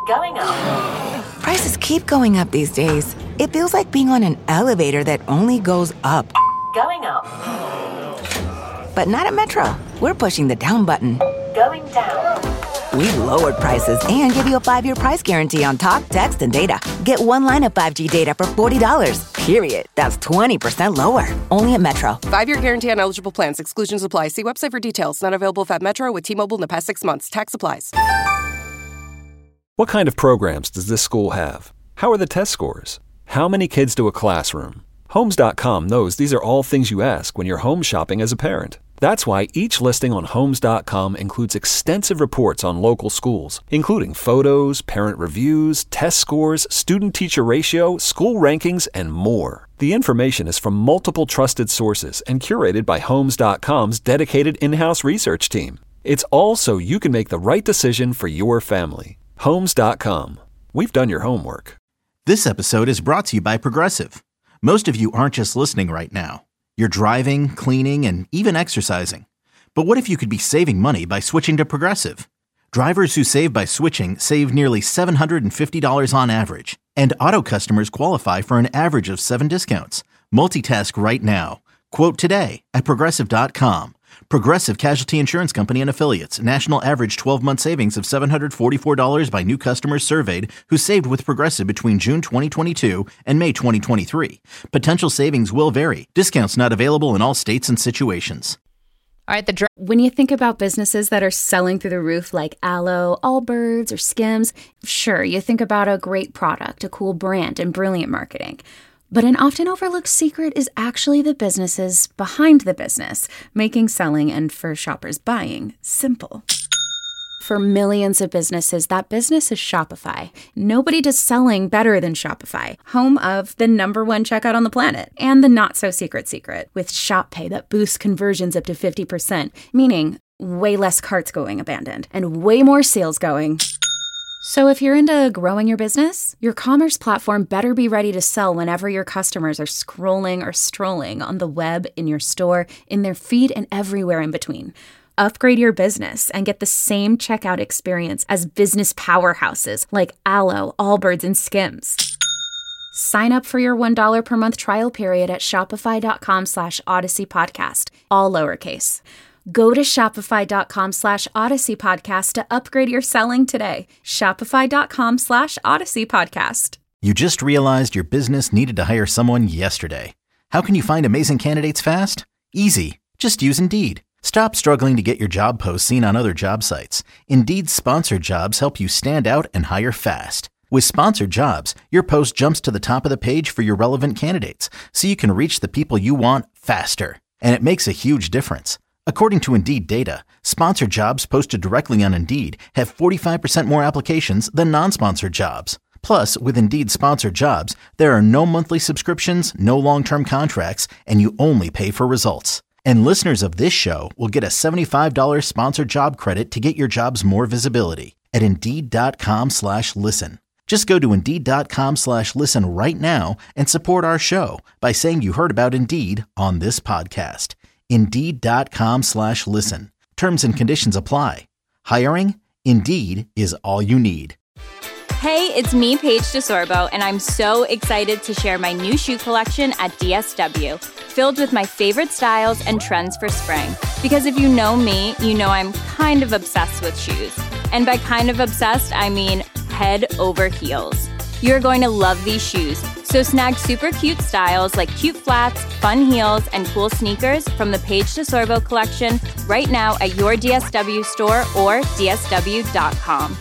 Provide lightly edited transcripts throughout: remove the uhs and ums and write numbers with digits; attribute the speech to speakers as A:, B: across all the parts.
A: Going up.
B: Prices keep going up these days. It feels like being on an elevator that only goes up.
A: Going up.
B: But not at Metro. We're pushing the down button.
A: Going down.
B: We've lowered prices and give you a 5-year price guarantee on talk, text, and data. Get one line of 5G data for $40, period. That's 20% lower. Only at Metro.
C: 5-year guarantee on eligible plans. Exclusions apply. See website for details. Not available at Metro with T-Mobile in the past 6 months. Tax applies.
D: What kind of programs does this school have? How are the test scores? How many kids do a classroom? Homes.com knows these are all things you ask when you're home shopping as a parent. That's why each listing on Homes.com includes extensive reports on local schools, including photos, parent reviews, test scores, student-teacher ratio, school rankings, and more. The information is from multiple trusted sources and curated by Homes.com's dedicated in-house research team. It's all so you can make the right decision for your family. Homes.com. We've done your homework.
E: This episode is brought to you by Progressive. Most of you aren't just listening right now. You're driving, cleaning, and even exercising. But what if you could be saving money by switching to Progressive? Drivers who save by switching save nearly $750 on average. And auto customers qualify for an average of 7 discounts. Multitask right now. Quote today at Progressive.com. Progressive Casualty Insurance Company and Affiliates. National average 12-month savings of $744 by new customers surveyed who saved with Progressive between June 2022 and May 2023. Potential savings will vary. Discounts not available in all states and situations.
F: All right, when you think about businesses that are selling through the roof like Aloe, Allbirds, or Skims, sure, you think about a great product, a cool brand, and brilliant marketing. But an often overlooked secret is actually the businesses behind the business, making selling and for shoppers buying simple. For millions of businesses, that business is Shopify. Nobody does selling better than Shopify, home of the #1 checkout on the planet and the not-so-secret secret with Shop Pay that boosts conversions up to 50%, meaning way less carts going abandoned and way more sales going. So if you're into growing your business, your commerce platform better be ready to sell whenever your customers are scrolling or strolling on the web, in your store, in their feed, and everywhere in between. Upgrade your business and get the same checkout experience as business powerhouses like Aloe, Allbirds, and Skims. Sign up for your $1 per month trial period at shopify.com/Odyssey Podcast, all lowercase. Go to shopify.com/Odyssey Podcast to upgrade your selling today. Shopify.com/Odyssey Podcast.
E: You just realized your business needed to hire someone yesterday. How can you find amazing candidates fast? Easy. Just use Indeed. Stop struggling to get your job posts seen on other job sites. Indeed's sponsored jobs help you stand out and hire fast. With sponsored jobs, your post jumps to the top of the page for your relevant candidates, so you can reach the people you want faster. And it makes a huge difference. According to Indeed data, sponsored jobs posted directly on Indeed have 45% more applications than non-sponsored jobs. Plus, with Indeed sponsored jobs, there are no monthly subscriptions, no long-term contracts, and you only pay for results. And listeners of this show will get a $75 sponsored job credit to get your jobs more visibility at Indeed.com/listen. Just go to Indeed.com/listen right now and support our show by saying you heard about Indeed on this podcast. Indeed.com/listen. Terms and conditions apply. Hiring? Indeed is all you need.
G: Hey, it's me, Paige DeSorbo, and I'm so excited to share my new shoe collection at DSW, filled with my favorite styles and trends for spring. Because if you know me, you know I'm kind of obsessed with shoes. And by kind of obsessed, I mean head over heels. You're going to love these shoes. So snag super cute styles like cute flats, fun heels, and cool sneakers from the Paige DeSorbo collection right now at your DSW store or dsw.com.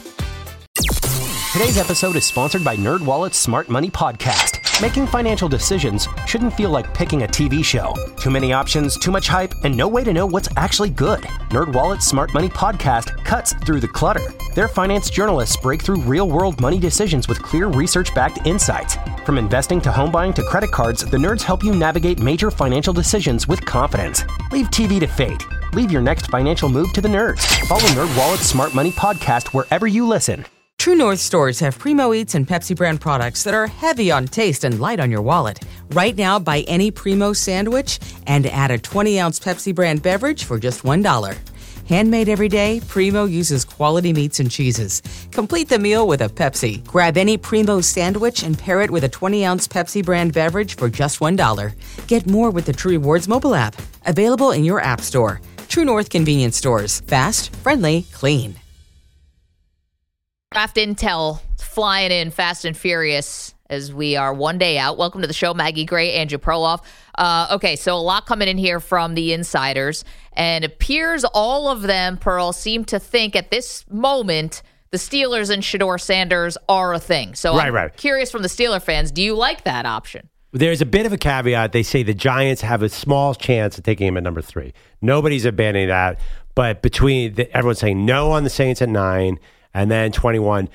H: Today's episode is sponsored by NerdWallet's Smart Money Podcast. Making financial decisions shouldn't feel like picking a TV show. Too many options, too much hype, and no way to know what's actually good. NerdWallet's Smart Money Podcast cuts through the clutter. Their finance journalists break through real-world money decisions with clear research-backed insights. From investing to home buying to credit cards, the nerds help you navigate major financial decisions with confidence. Leave TV to fate. Leave your next financial move to the nerds. Follow NerdWallet's Smart Money Podcast wherever you listen.
I: True North stores have Primo Eats and Pepsi brand products that are heavy on taste and light on your wallet. Right now, buy any Primo sandwich and add a 20-ounce Pepsi brand beverage for just $1. Handmade every day, Primo uses quality meats and cheeses. Complete the meal with a Pepsi. Grab any Primo sandwich and pair it with a 20-ounce Pepsi brand beverage for just $1. Get more with the True Rewards mobile app. Available in your app store. True North convenience stores. Fast, friendly, clean.
J: Draft Intel flying in fast and furious as we are one day out. Welcome to the show, Maggie Gray, Andrew Perloff. Okay, so a lot coming in here from the insiders, and it appears all of them, Pearl, seem to think at this moment the Steelers and Shedeur Sanders are a thing. So I'm curious from the Steeler fans, do you like that option?
K: There's a bit of a caveat. They say the Giants have a small chance of taking him at number 3. Nobody's abandoning that, but everyone's saying no on the Saints at 9 and then 21.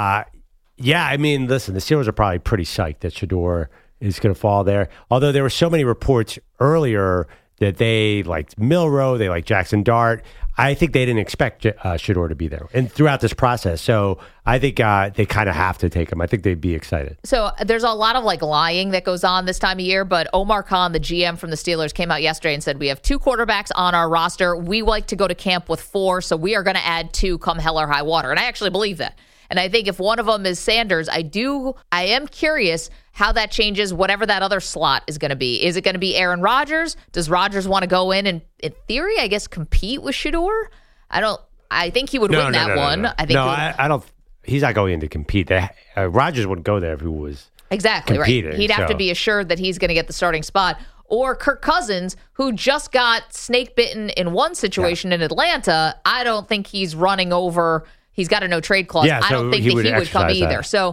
K: Yeah, I mean, listen, the Steelers are probably pretty psyched that Shedeur is going to fall there. Although there were so many reports earlier that they liked Milroe, they liked Jackson Dart. I think they didn't expect Shedeur to be there and throughout this process. So I think they kind of have to take him. I think they'd be excited.
J: So there's a lot of lying that goes on this time of year, but Omar Khan, the GM from the Steelers, came out yesterday and said, we have 2 quarterbacks on our roster. We like to go to camp with 4, so we are going to add 2 come hell or high water. And I actually believe that. And I think if one of them is Sanders, I am curious how that changes whatever that other slot is going to be. Is it going to be Aaron Rodgers? Does Rodgers want to go in and, in theory, I guess, compete with Shedeur? I think he would win that one.
K: No. I don't. He's not going in to compete. Rodgers wouldn't go there if he was competing,
J: right. He'd have to be assured that he's going to get the starting spot. Or Kirk Cousins, who just got snake bitten in one situation in Atlanta. I don't think he's running over. He's got a no trade clause.
K: Yeah,
J: I don't think that he would come either.
K: That.
J: So,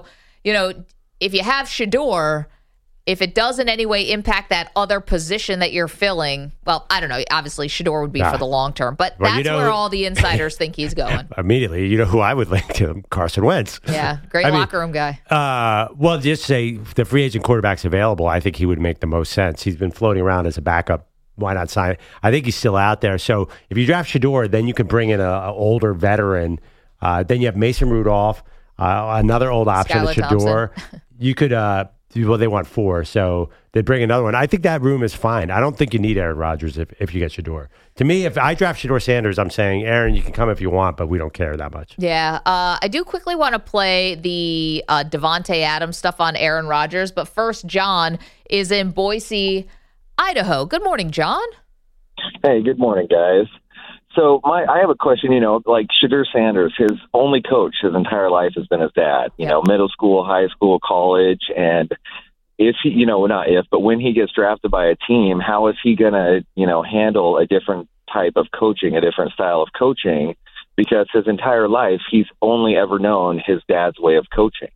J: if you have Shedeur, if it does in any way impact that other position that you're filling, well, I don't know. Obviously, Shedeur would be for the long term, but that's where all the insiders think he's going.
K: Immediately, you know who I would link to him? Carson Wentz.
J: Yeah, great locker room guy.
K: Well, just say the free agent quarterback's available. I think he would make the most sense. He's been floating around as a backup. Why not sign it? I think he's still out there. So if you draft Shedeur, then you can bring in an older veteran. Then you have Mason Rudolph, another old option at Shedeur. You could, they want 4, so they bring another one. I think that room is fine. I don't think you need Aaron Rodgers if you get Shedeur. To me, if I draft Shedeur Sanders, I'm saying, Aaron, you can come if you want, but we don't care that much.
J: Yeah, I do quickly want to play the Devontae Adams stuff on Aaron Rodgers, but first, John is in Boise, Idaho. Good morning, John.
L: Hey, good morning, guys. So I have a question, like Shedeur Sanders, his only coach his entire life has been his dad, middle school, high school, college. And if he, not if, but when he gets drafted by a team, how is he going to, handle a different type of coaching, a different style of coaching? Because his entire life, he's only ever known his dad's way of coaching.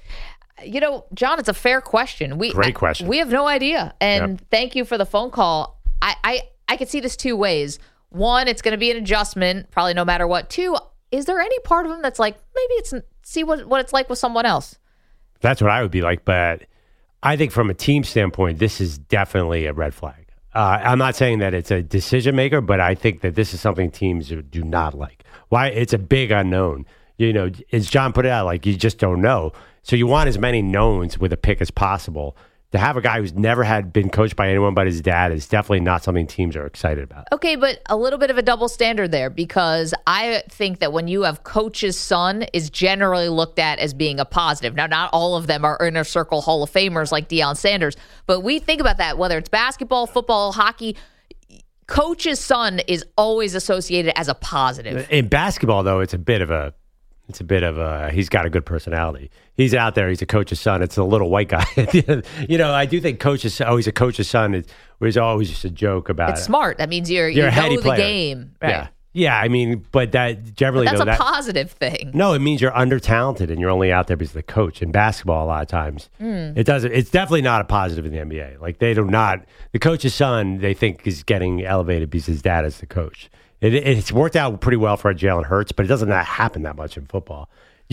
J: John, it's a fair question.
K: Great question.
J: We have no idea. And thank you for the phone call. I could see this 2 ways. 1, it's going to be an adjustment, probably no matter what. 2, is there any part of him that's like, maybe it's see what it's like with someone else?
K: That's what I would be like. But I think from a team standpoint, this is definitely a red flag. I'm not saying that it's a decision maker, but I think that this is something teams do not like. Why? It's a big unknown. As John put it out, you just don't know. So you want as many knowns with a pick as possible. To have a guy who's never been coached by anyone but his dad is definitely not something teams are excited about.
J: Okay, but a little bit of a double standard there, because I think that when you have coach's son is generally looked at as being a positive. Now, not all of them are inner circle Hall of Famers like Deion Sanders, but we think about that, whether it's basketball, football, hockey, coach's son is always associated as a positive.
K: In basketball, though, it's a bit of a he's got a good personality. He's out there. He's a coach's son. It's a little white guy. I do think he's a coach's son. There's always just a joke about
J: it's smart. That means you
K: a heady
J: know
K: player.
J: The game. Right?
K: Yeah. I mean, but that generally...
J: But that's a positive thing.
K: No, it means you're under-talented and you're only out there because of the coach. In basketball, a lot of times, it's definitely not a positive in the NBA. The coach's son, they think, is getting elevated because his dad is the coach. It's worked out pretty well for Jalen Hurts, but it doesn't happen that much in football.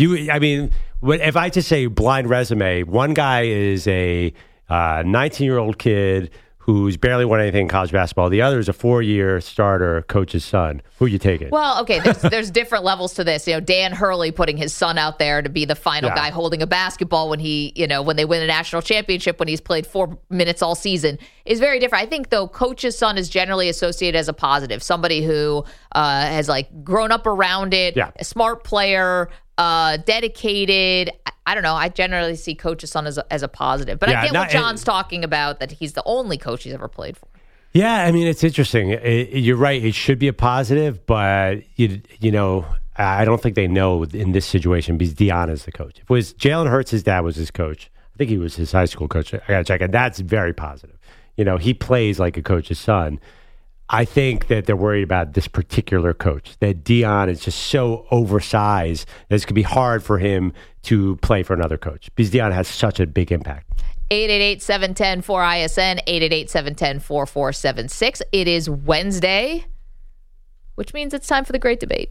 K: If I just say blind resume, one guy is a 19-year-old kid who's barely won anything in college basketball. The other is a 4-year starter, coach's son. Who you taking?
J: Well, okay, there's different levels to this. Dan Hurley putting his son out there to be the final guy holding a basketball when when they win a national championship, when he's played 4 minutes all season, is very different. I think, though, coach's son is generally associated as a positive, somebody who has grown up around it, a smart player, dedicated. I don't know. I generally see coach's son as a positive, but I get what John's talking about, that he's the only coach he's ever played for.
K: Yeah, I mean, it's interesting. You're right. It should be a positive, but I don't think they know in this situation because Deion is the coach. If it was Jalen Hurts, his dad was his coach. I think he was his high school coach. I got to check it. That's very positive. He plays like a coach's son. I think that they're worried about this particular coach, that Deion is just so oversized that it's going to be hard for him to play for another coach because Deion has such a big impact.
J: 888-710-4ISN, 888-710-4476. It is Wednesday, which means it's time for the Great Debate.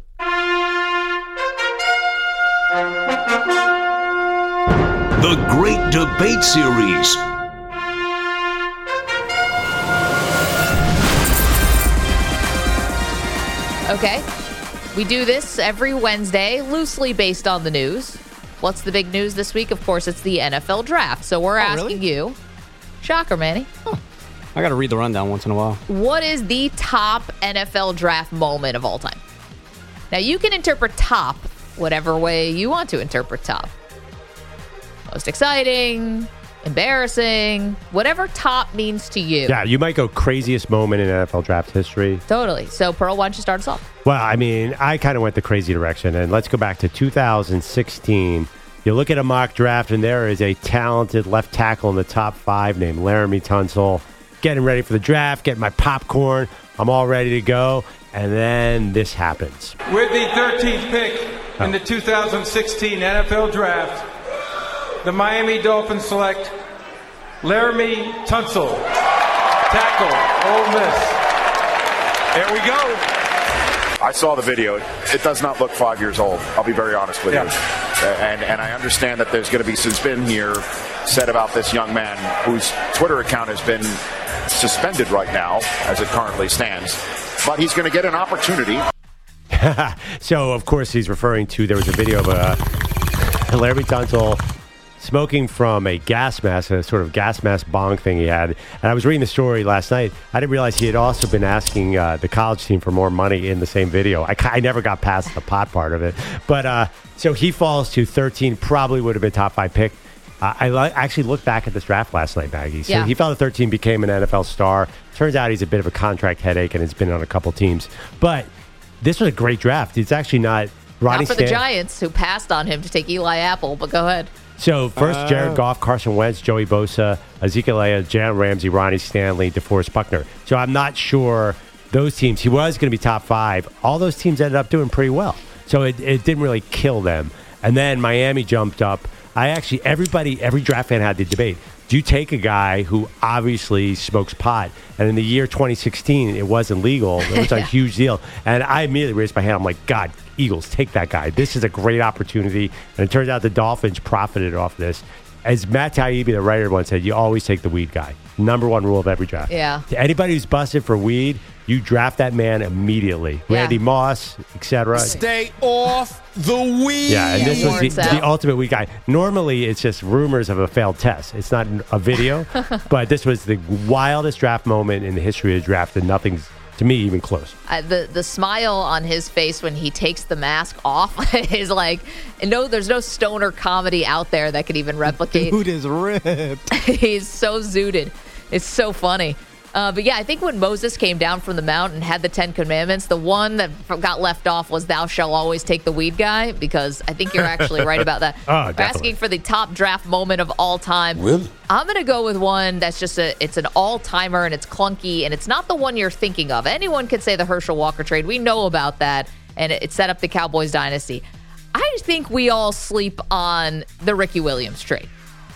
M: The Great Debate Series.
J: Okay. We do this every Wednesday, loosely based on the news. What's the big news this week? Of course, it's the NFL draft. So we're asking you, shocker, Manny.
N: I got to read the rundown once in a while.
J: What is the top NFL draft moment of all time? Now, you can interpret top whatever way you want to interpret top. Most exciting, embarrassing, whatever top means to you.
K: Yeah, you might go craziest moment in NFL draft history.
J: Totally. So, Pearl, why don't you start us off?
K: Well, I mean, I kind of went the crazy direction, and let's go back to 2016. You look at a mock draft, and there is a talented left tackle in the top 5 named Laramie Tunsil. Getting ready for the draft, getting my popcorn. I'm all ready to go, and then this happens.
O: With the 13th pick in the 2016 NFL Draft, the Miami Dolphins select Laramie Tunsil, tackle, Ole Miss.
P: There we go. I saw the video. It does not look 5 years old. I'll be very honest with you. And I understand that there's going to be some spin here said about this young man whose Twitter account has been suspended right now as it currently stands. But he's going to get an opportunity.
K: So, of course, he's referring to, there was a video of Laramie Tunsil smoking from a gas mask, a sort of gas mask bong thing he had. And I was reading the story last night. I didn't realize he had also been asking the college team for more money in the same video. I never got past the pot part of it. But so he falls to 13, probably would have been top 5 pick. I actually looked back at this draft last night, Maggie. So he fell to 13, became an NFL star. Turns out he's a bit of a contract headache and has been on a couple teams. But this was a great draft. It's actually not Ronnie
J: Not for the Giants, who passed on him to take Eli Apple, but go ahead.
K: So first, Jared Goff, Carson Wentz, Joey Bosa, Ezekiel Elliott, Jalen Ramsey, Ronnie Stanley, DeForest Buckner. So I'm not sure those teams. He was going to be top 5. All those teams ended up doing pretty well. So it didn't really kill them. And then Miami jumped up. Every draft fan had the debate. Do you take a guy who obviously smokes pot? And in the year 2016, it wasn't legal. It was a huge deal. And I immediately raised my hand. I'm like, God, Eagles, take that guy. This is a great opportunity. And it turns out the Dolphins profited off this. As Matt Taibbi, the writer, once said, you always take the weed guy. Number 1 rule of every draft.
J: Yeah.
K: To anybody who's busted for weed, you draft that man immediately. Yeah. Randy Moss, etc.
Q: Stay off the weed.
K: Yeah, and this was the ultimate weed guy. Normally, it's just rumors of a failed test. It's not a video. But this was the wildest draft moment in the history of the draft, and nothing's, to me, even close.
J: The smile on his face when he takes the mask off is like, there's no stoner comedy out there that could even replicate.
Q: Dude is ripped.
J: He's so zooted. It's so funny. But yeah, I think when Moses came down from the mount and had the 10 commandments, the one that got left off was thou shalt always take the weed guy, because I think you're actually right about that.
K: Oh,
J: We're asking for the top draft moment of all time.
Q: Really?
J: I'm going to go with one that's just it's an all-timer, and it's clunky, and it's not the one you're thinking of. Anyone could say the Herschel Walker trade. We know about that, and it set up the Cowboys dynasty. I think we all sleep on the Ricky Williams trade.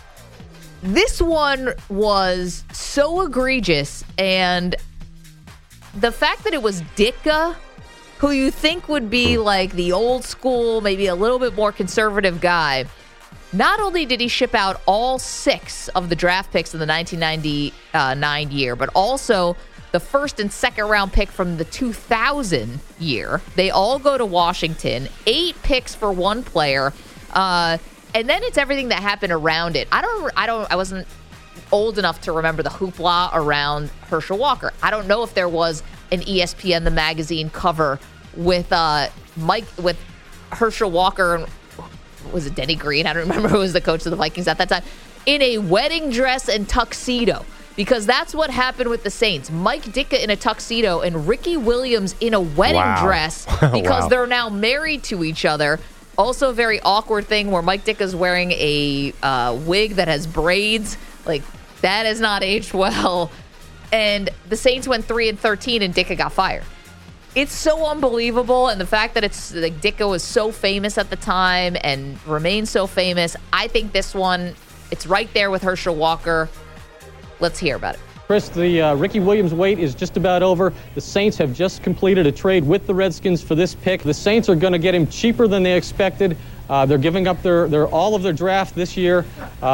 J: This one was so egregious, and the fact that it was Ditka, who you think would be like the old school, maybe a little bit more conservative guy, Not only did he ship out all 6 of the draft picks in the 1999 year, but also the first and second round pick from the 2000 year. They all go to Washington. 8 picks for one player. And then it's everything that happened around it. I wasn't old enough to remember the hoopla around Herschel Walker. I don't know if there was an ESPN the magazine cover with Herschel Walker and was it Denny Green? I don't remember who was the coach of the Vikings at that time, in a wedding dress and tuxedo, because that's what happened with the Saints. Mike Ditka in a tuxedo and Ricky Williams in a wedding dress because they're now married to each other. Also a very awkward thing where Mike Ditka's wearing a wig that has braids. Like, that has not aged well. And the Saints went 3-13 and Ditka got fired. It's so unbelievable, and the fact that it's like Ditka was so famous at the time and remains so famous, I think this one, it's right there with Herschel Walker. Let's hear about it.
R: Chris, the Ricky Williams wait is just about over. The Saints have just completed a trade with the Redskins for this pick. The Saints are going to get him cheaper than they expected. They're giving up all of their draft this year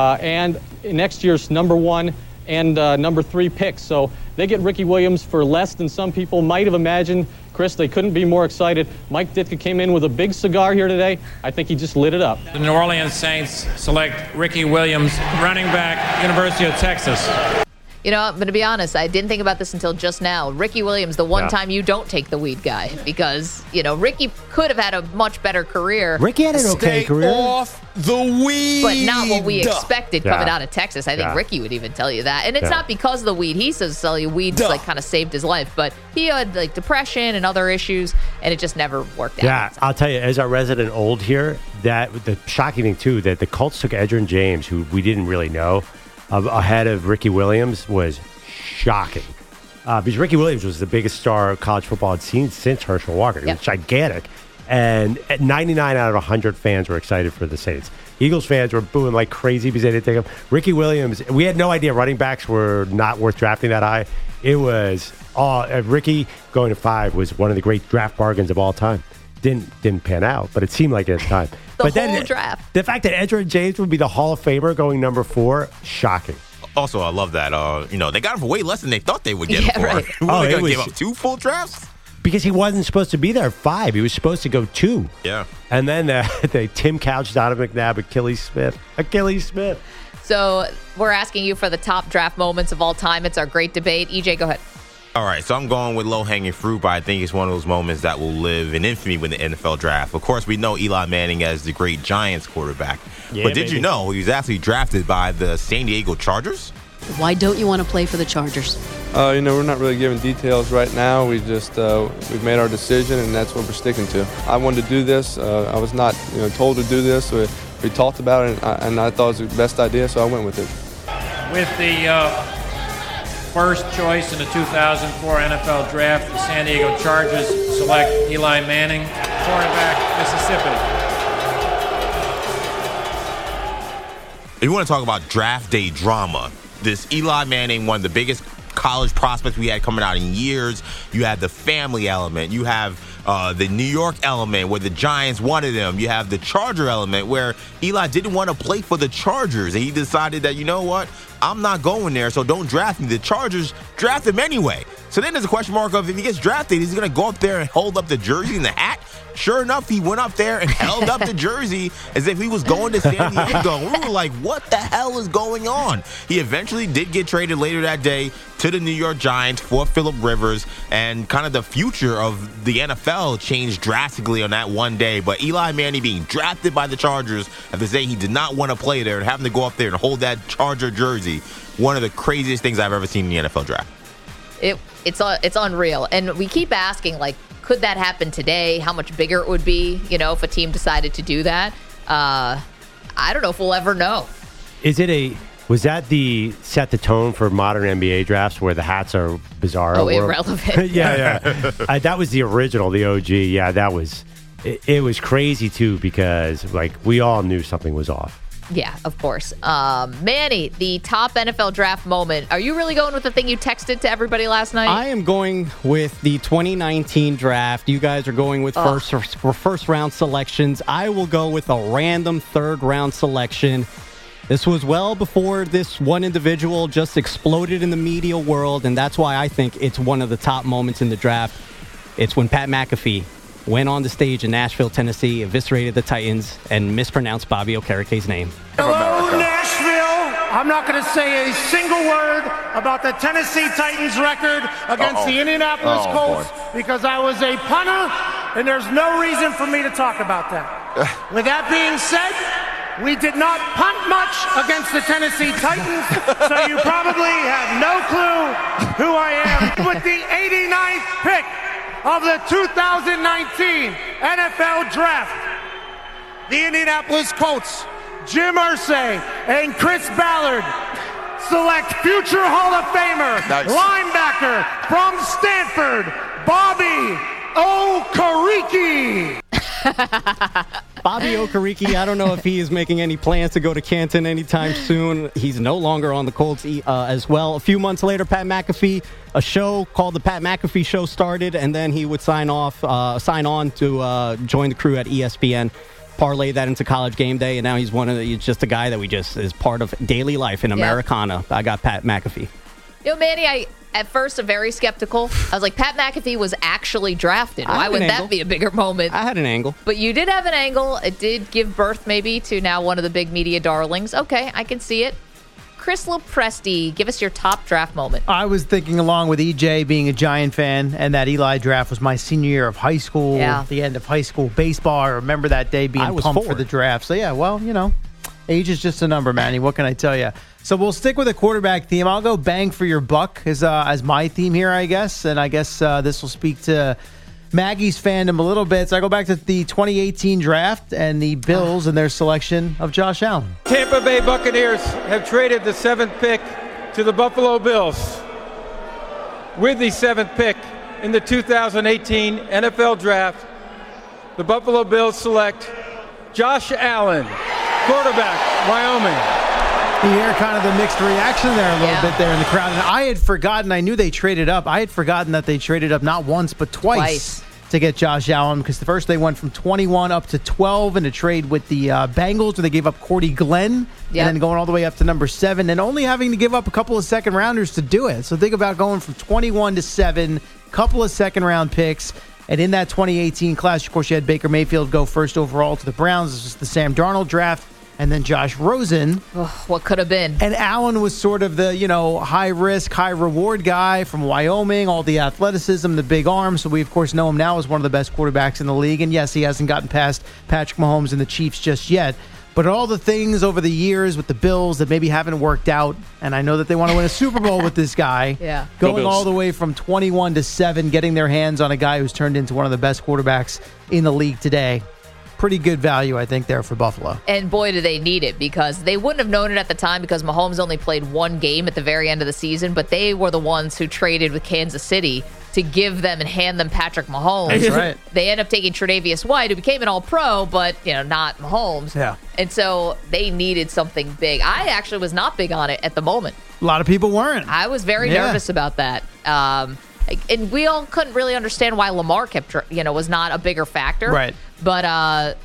R: and next year's number 1 and number 3 picks. So they get Ricky Williams for less than some people might have imagined. Chris, they couldn't be more excited. Mike Ditka came in with a big cigar here today. I think he just lit it up.
O: The New Orleans Saints select Ricky Williams, running back, University of Texas.
J: You know, I'm going to be honest, I didn't think about this until just now. Ricky Williams, the one time you don't take the weed guy, because, you know, Ricky could have had a much better career.
K: Ricky had an okay career.
Q: Off the weed.
J: But not what we expected coming out of Texas. I think Ricky would even tell you that. And it's not because of the weed. He says weed like kind of saved his life. But he had like depression and other issues, and it just never worked out.
K: Yeah, I'll tell you, as our resident old here, that the shocking thing too, that the Colts took Edgerrin James, who we didn't really know, ahead of Ricky Williams was shocking. Because Ricky Williams was the biggest star college football had seen since Herschel Walker. He was gigantic. And 99 out of 100 fans were excited for the Saints. Eagles fans were booing like crazy because they didn't take him. Ricky Williams, we had no idea running backs were not worth drafting that high. It was Ricky going to 5 was one of the great draft bargains of all time. Didn't pan out, but it seemed like it at the time.
J: The whole draft.
K: The fact that Edgerrin James would be the Hall of Famer going number 4, shocking.
S: Also, I love that. They got him for way less than they thought they would get him for. Right. They going to give up 2 full drafts?
K: Because he wasn't supposed to be there 5. He was supposed to go 2.
S: Yeah.
K: And then the Tim Couch, Donovan McNabb, Achilles Smith.
J: So we're asking you for the top draft moments of all time. It's our great debate. EJ, go ahead.
S: All right, so I'm going with low-hanging fruit, but I think it's one of those moments that will live in infamy with the NFL draft. Of course, we know Eli Manning as the great Giants quarterback. Yeah, but did you know he was actually drafted by the San Diego Chargers?
T: Why don't you want to play for the Chargers?
U: We're not really giving details right now. We just we've made our decision, and that's what we're sticking to. I wanted to do this. I was not told to do this. We talked about it, and I thought it was the best idea, so I went with it.
O: With the first choice in the 2004 NFL Draft, the San Diego Chargers select Eli Manning, quarterback, Mississippi.
S: If you want to talk about draft day drama, this Eli Manning, one of the biggest college prospects we had coming out in years. You have the family element. You have the New York element where the Giants wanted him. You have the Charger element where Eli didn't want to play for the Chargers, and he decided that, you know what, I'm not going there, so don't draft me. The Chargers draft him anyway. So then there's a question mark of if he gets drafted, is he going to go up there and hold up the jersey and the hat? Sure enough, he went up there and held up the jersey as if he was going to San Diego. We were like, what the hell is going on? He eventually did get traded later that day to the New York Giants for Phillip Rivers, and kind of the future of the NFL changed drastically on that one day. But Eli Manning being drafted by the Chargers, as they say he did not want to play there, and having to go up there and hold that Charger jersey, one of the craziest things I've ever seen in the NFL draft.
J: It's unreal. And we keep asking, like, could that happen today? How much bigger it would be, if a team decided to do that? I don't know if we'll ever know.
K: Was that the set the tone for modern NBA drafts where the hats are bizarre?
J: Oh, irrelevant.
K: yeah. That was the original, the OG. Yeah, that was. It was crazy too because we all knew something was off.
J: Yeah, of course. Manny, the top NFL draft moment. Are you really going with the thing you texted to everybody last night?
N: I am going with the 2019 draft. You guys are going with first round selections. I will go with a random third round selection. This was well before this one individual just exploded in the media world, and that's why I think it's one of the top moments in the draft. It's when Pat McAfee went on the stage in Nashville, Tennessee, eviscerated the Titans, and mispronounced Bobby Okereke's name.
A: Hello, Nashville! I'm not going to say a single word about the Tennessee Titans record against the Indianapolis Colts because I was a punter, and there's no reason for me to talk about that. With that being said, we did not punt much against the Tennessee Titans, so you probably have no clue who I am. With the 89th pick of the 2019 NFL Draft, the Indianapolis Colts, Jim Irsay and Chris Ballard select future Hall of Famer, linebacker from Stanford, Bobby Okereke.
N: Bobby Okereke, I don't know if he is making any plans to go to Canton anytime soon. He's no longer on the Colts as well. A few months later, Pat McAfee, a show called The Pat McAfee Show started, and then he would sign on to join the crew at ESPN, parlay that into College Game Day, and now he's just a guy that is part of daily life in Americana. I got Pat McAfee.
J: Manny, at first, very skeptical. I was like, Pat McAfee was actually drafted. Why would that be a bigger moment?
N: I had an angle.
J: But you did have an angle. It did give birth, maybe, to now one of the big media darlings. Okay, I can see it. Chris Lopresti, give us your top draft moment.
V: I was thinking along with EJ being a Giant fan, and that Eli draft was my senior year of high school, the end of high school baseball. I remember that day being pumped for the draft. So, yeah, well, age is just a number, Manny. What can I tell you? So we'll stick with a quarterback theme. I'll go bang for your buck as my theme here, I guess. And I guess this will speak to Maggie's fandom a little bit. So I go back to the 2018 draft and the Bills and their selection of Josh Allen.
O: Tampa Bay Buccaneers have traded the 7th pick to the Buffalo Bills. With the 7th pick in the 2018 NFL Draft, the Buffalo Bills select Josh Allen, quarterback, Wyoming.
V: You hear kind of the mixed reaction there a little bit there in the crowd. And I had forgotten, I knew they traded up. I had forgotten that they traded up not once, but twice to get Josh Allen, because the first they went from 21 up to 12 in a trade with the Bengals, where they gave up Cordy Glenn, and then going all the way up to number 7, and only having to give up a couple of second-rounders to do it. So think about going from 21 to 7, couple of second-round picks. And in that 2018 class, of course, you had Baker Mayfield go first overall to the Browns. This was the Sam Darnold draft. And then Josh Rosen.
J: What could have been.
V: And Allen was sort of the, high-risk, high-reward guy from Wyoming, all the athleticism, the big arm. So we, of course, know him now as one of the best quarterbacks in the league. And, yes, he hasn't gotten past Patrick Mahomes and the Chiefs just yet. But all the things over the years with the Bills that maybe haven't worked out, and I know that they want to win a Super Bowl with this guy, going all the way from 21 to 7, getting their hands on a guy who's turned into one of the best quarterbacks in the league today. Pretty good value, I think, there for Buffalo.
J: And boy, do they need it, because they wouldn't have known it at the time because Mahomes only played one game at the very end of the season, but they were the ones who traded with Kansas City to give them and hand them Patrick Mahomes.
V: That's right.
J: They end up taking Tre'Davious White, who became an All-Pro, but, not Mahomes.
V: Yeah.
J: And so they needed something big. I actually was not big on it at the moment.
V: A lot of people weren't.
J: I was very nervous about that. And we all couldn't really understand why Lamar kept, was not a bigger factor.
V: Right.
J: But,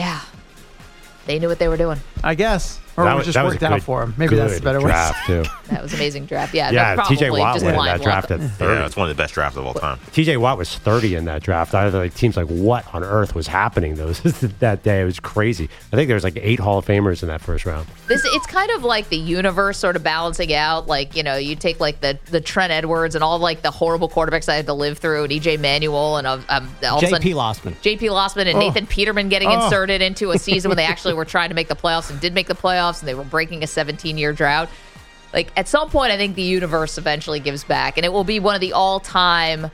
J: they knew what they were doing.
V: I guess. Or it just worked out for him. Maybe that's the better way.
K: Draft, too.
J: That was an amazing draft. Yeah,
K: T.J. Watt went in that draft at 30.
S: Yeah, it's one of the best drafts of all time.
K: T.J. Watt was 30 in that draft. I was teams what on earth was happening that day? It was crazy. I think there was 8 Hall of Famers in that first round.
J: It's kind of like the universe sort of balancing out. You take the Trent Edwards and all the horrible quarterbacks I had to live through, and E.J. Manuel and
N: J.P. Lossman.
J: J.P. Lossman and Nathan Peterman getting inserted into a season when they actually were trying to make the playoffs and did make the playoffs, and they were breaking a 17-year drought. At some point, I think the universe eventually gives back, and it will be one of the all-time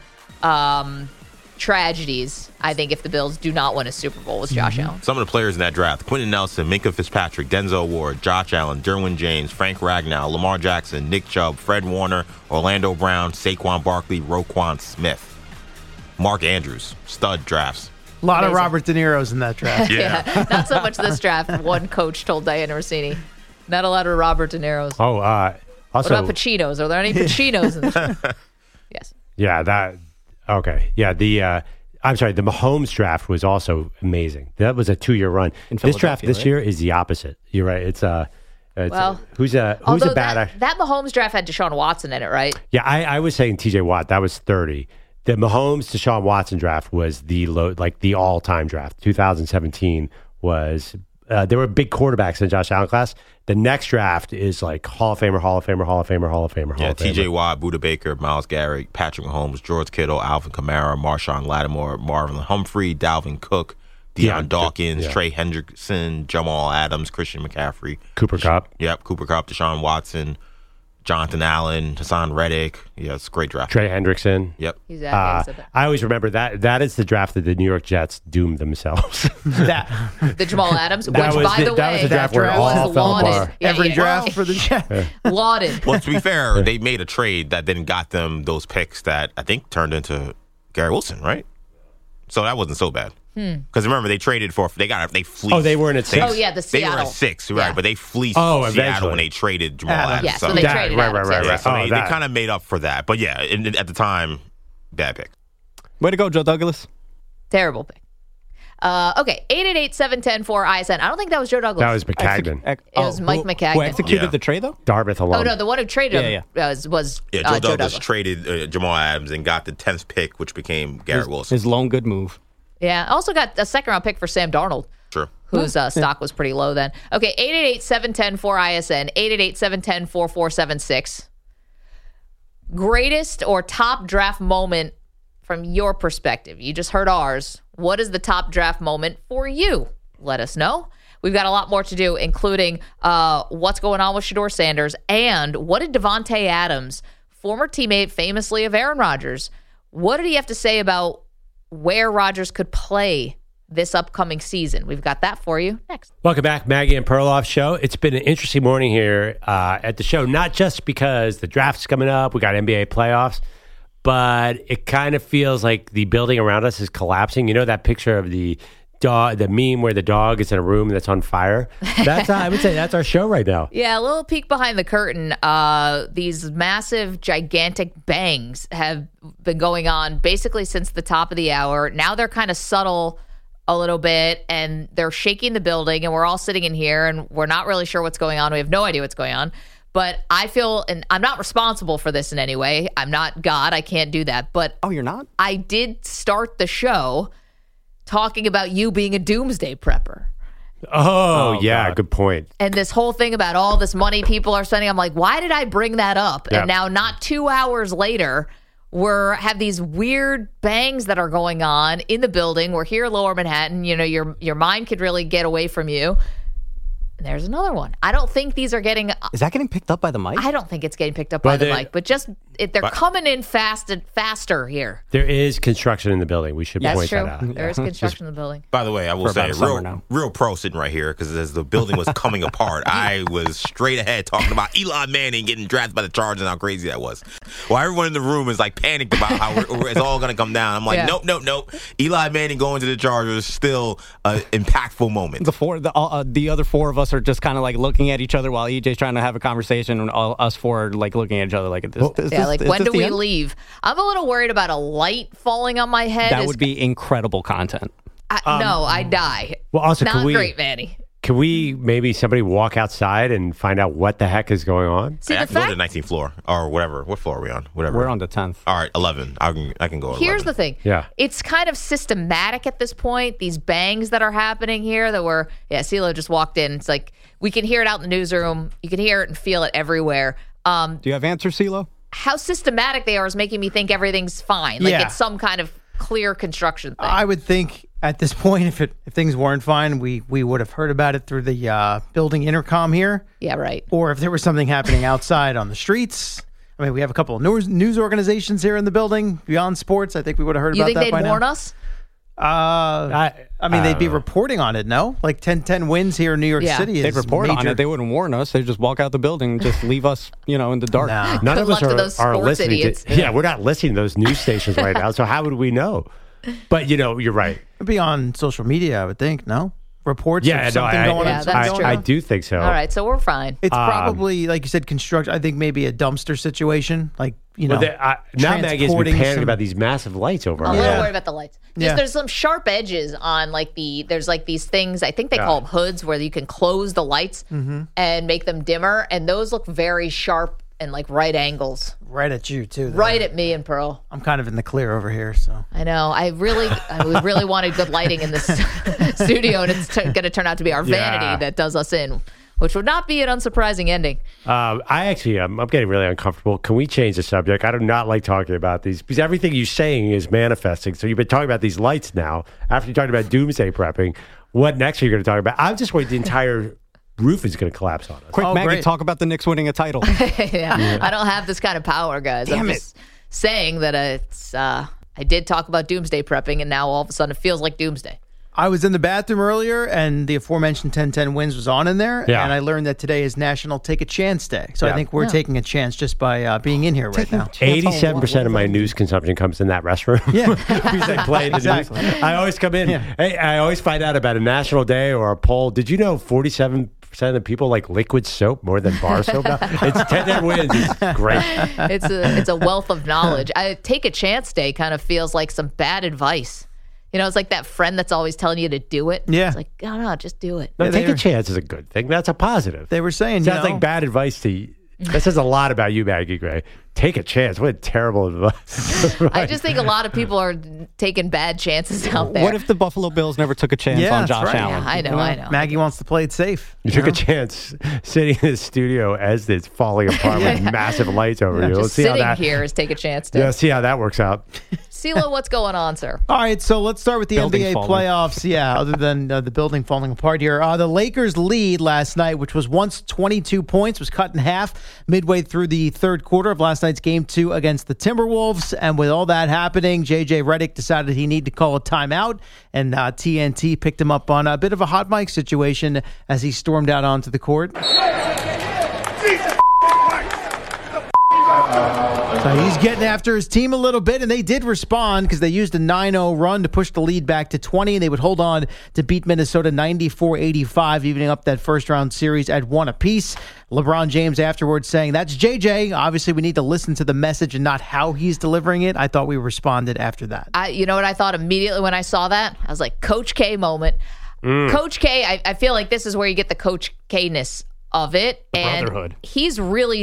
J: tragedies, I think, if the Bills do not win a Super Bowl with Josh Allen.
S: Some of the players in that draft: Quentin Nelson, Minkah Fitzpatrick, Denzel Ward, Josh Allen, Derwin James, Frank Ragnow, Lamar Jackson, Nick Chubb, Fred Warner, Orlando Brown, Saquon Barkley, Roquan Smith, Mark Andrews. Stud drafts.
V: A lot of Robert De Niro's in that draft.
J: Yeah. Not so much this draft. One coach told Diana Rossini. Not a lot of Robert De Niro's.
K: Oh, also.
J: What about Pacinos? Are there any Pacinos in the Yes.
K: Yeah, okay. Yeah, I'm sorry, the Mahomes draft was also amazing. That was a 2-year run. This draft this year is the opposite. You're right. It's who's a bad
J: that Mahomes draft had Deshaun Watson in it, right?
K: Yeah, I was saying TJ Watt. That was 30. The Mahomes Deshaun Watson draft was the all-time draft. 2017 was there were big quarterbacks in the Josh Allen class. The next draft is like Hall of Famer, Hall of Famer, Hall of Famer, Hall of Famer.
S: Yeah, TJ Watt, Budda Baker, Myles Garrett, Patrick Mahomes, George Kittle, Alvin Kamara, Marshawn Lattimore, Marvin Humphrey, Dalvin Cook, Deion Dawkins, Trey Hendrickson, Jamal Adams, Christian McCaffrey,
K: Cooper Kupp.
S: Yep, Cooper Kupp, Deshaun Watson, Jonathan Allen, Hassan Reddick. Yeah, it's a great draft.
K: Trey Hendrickson.
S: Yep.
J: Exactly.
K: I always remember that is the draft that the New York Jets doomed themselves.
J: The Jamal Adams, which,
K: by the way,
J: that
K: was the draft where it all fell apart.
V: Every draft for the Jets.
J: Lauded.
S: Well, to be fair, they made a trade that then got them those picks that I think turned into Garrett Wilson, right? So that wasn't so bad. Because remember, they traded they fleeced.
K: Oh, they weren't at 6.
J: Oh, yeah, the Seattle.
S: They were at 6, right?
J: Yeah.
S: But they fleeced
K: eventually.
S: Seattle when they traded Jamal Adams.
J: Yeah, so they traded Adams.
K: Right.
S: So they kind of made up for that. But yeah, at the time, bad pick.
N: Way to go, Joe Douglas.
J: Terrible pick. Okay, 888-710-4ISN. I don't think that was Joe Douglas.
K: That was McCagnon.
J: It was Mike McCagnon.
N: Who executed the trade, though?
K: Dartmouth alum.
J: Oh, no, the one who traded him was
S: Joe
J: Joe
S: Douglas
J: Douglas.
S: traded Jamal Adams and got the 10th pick, which became Garrett Wilson.
N: His lone good move.
J: Yeah, also got a second-round pick for Sam Darnold.
S: Sure.
J: Whose stock was pretty low then. Okay, 888-710-4ISN, 888-710-4476. Greatest or top draft moment from your perspective? You just heard ours. What is the top draft moment for you? Let us know. We've got a lot more to do, including what's going on with Shedeur Sanders and what did Devontae Adams, former teammate famously of Aaron Rodgers, what did he have to say about where Rodgers could play this upcoming season? We've got that for you next.
K: Welcome back, Maggie and Perloff Show. It's been an interesting morning here at the show, not just because the draft's coming up, we got NBA playoffs, but it kind of feels like the building around us is collapsing. You know that picture of the dog, the meme where the dog is in a room that's on fire? That's I would say that's our show right now.
J: Yeah, a little peek behind the curtain. These massive, gigantic bangs have been going on basically since the top of the hour. Now they're kind of subtle a little bit, and they're shaking the building, and we're all sitting in here, and we're not really sure what's going on. We have no idea what's going on. But I feel, and I'm not responsible for this in any way. I'm not God. I can't do that. But
N: oh, you're not?
J: I did start the show talking about you being a doomsday prepper.
K: Oh yeah, God. Good point.
J: And this whole thing about all this money people are spending, I'm like, why did I bring that up?
K: Yep.
J: And now not 2 hours later, have these weird bangs that are going on in the building. We're here in Lower Manhattan. You know, your mind could really get away from you. And there's another one. I don't think these are getting...
N: Is that getting picked up by the mic?
J: I don't think it's getting picked up by the mic, but they're coming in faster here.
K: There is construction in the building. We should point that out.
J: There is construction in the building.
S: By the way, I will say, real pro sitting right here, because as the building was coming apart, I was straight ahead talking about Eli Manning getting drafted by the Chargers and how crazy that was. Well, everyone in the room is like panicked about how it's all going to come down. I'm like, nope. Eli Manning going to the Chargers is still an impactful moment.
N: The other four of us are just kind of like looking at each other while EJ's trying to have a conversation, and us four are like looking at each other like,
J: when do we leave? I'm a little worried about a light falling on my head.
N: That would be incredible content.
J: No, I die.
K: Well, also,
J: not great, Manny.
K: Can we maybe somebody walk outside and find out what the heck is going on?
J: See,
S: I can go to the 19th floor or whatever. What floor are we on? Whatever.
N: We're on the 10th.
S: All right, 11. I can go.
J: Here's
S: 11.
J: the thing.
K: Yeah,
J: it's kind of systematic at this point. These bangs that are happening here CeeLo just walked in. It's like we can hear it out in the newsroom. You can hear it and feel it everywhere.
N: Do you have answers, CeeLo?
J: How systematic they are is making me think everything's fine. Like it's some kind of clear construction thing.
V: I would think at this point, if things weren't fine, we would have heard about it through the building intercom here.
J: Yeah, right.
V: Or if there was something happening outside on the streets. I mean, we have a couple of news organizations here in the building, Beyond Sports. I think we would have heard about that by now.
J: You think they'd warn us?
V: I mean, they'd be reporting on it, no? Like 10-10 wins here in New York City.
N: They'd report on it. They wouldn't warn us. They'd just walk out the building and just leave us, in the dark.
K: None of us are listening to. Yeah, we're not listening to those news stations right now. So how would we know? But, you're right.
V: It'd be on social media, I would think, no? Reports
K: Yeah,
V: of
K: no,
V: something going on.
J: that's true.
K: I do think so.
J: All right, so we're fine.
V: It's probably, like you said, construction. I think maybe a dumpster situation. Like,
K: Now Maggie has been panicking about these massive lights over.
J: I'm a little worried about the lights.
V: Yeah.
J: There's some sharp edges on there's these things, I think they call them hoods, where you can close the lights and make them dimmer. And those look very sharp and like right angles.
V: Right at you, too.
J: Right at me and Pearl.
V: I'm kind of in the clear over here, so.
J: I know. I really wanted good lighting in this studio, and it's going to turn out to be our vanity that does us in, which would not be an unsurprising ending.
K: I'm getting really uncomfortable. Can we change the subject? I do not like talking about these because everything you're saying is manifesting. So you've been talking about these lights now. After you talked about doomsday prepping, what next are you going to talk about? I'm just worried the entire roof is going to collapse on us.
N: Quick, Maggie, talk about the Knicks winning a title.
J: I don't have this kind of power, guys. I'm just saying that I did talk about doomsday prepping, and now all of a sudden it feels like doomsday.
V: I was in the bathroom earlier, and the aforementioned 10-10 wins was on in there, and I learned that today is National Take a Chance Day. So I think we're taking a chance just by being in here right now.
K: 87% of my news consumption comes in that restroom.
V: Yeah.
K: Because I play the news. I always come in. Yeah. Hey, I always find out about a national day or a poll. Did you know 47% of people like liquid soap more than bar soap now? It's 10-10 wins. It's great.
J: It's a wealth of knowledge. Take a Chance Day kind of feels like some bad advice. It's like that friend that's always telling you to do it.
V: Yeah.
J: It's like, no, just do it.
K: No, take a chance is a good thing. That's a positive.
V: They were saying,
K: sounds like bad advice to you. That says a lot about you, Maggie Gray. Take a chance. What terrible advice.
J: Right. I just think a lot of people are taking bad chances out there.
N: What if the Buffalo Bills never took a chance on Josh Allen?
J: Yeah, I know.
V: Maggie wants to play it safe.
K: You took a chance sitting in the studio as it's falling apart with massive lights over you.
J: Just sitting here is take a chance.
K: Yeah, see how that works out.
J: CeeLo, what's going on, sir?
V: All right, so let's start with the NBA playoffs. Yeah, other than the building falling apart here. The Lakers' lead last night, which was once 22 points, was cut in half midway through the third quarter of last night's Game 2 against the Timberwolves. And with all that happening, J.J. Redick decided he needed to call a timeout, and TNT picked him up on a bit of a hot mic situation as he stormed out onto the court. So he's getting after his team a little bit, and they did respond because they used a 9-0 run to push the lead back to 20, and they would hold on to beat Minnesota 94-85, evening up that first-round series at 1 apiece. LeBron James afterwards saying, that's JJ. Obviously, we need to listen to the message and not how he's delivering it. I thought we responded after that.
J: You know what I thought immediately when I saw that? I was like, Coach K moment. Coach K, I feel like this is where you get the Coach K-ness of it. And
K: brotherhood.
J: He's really...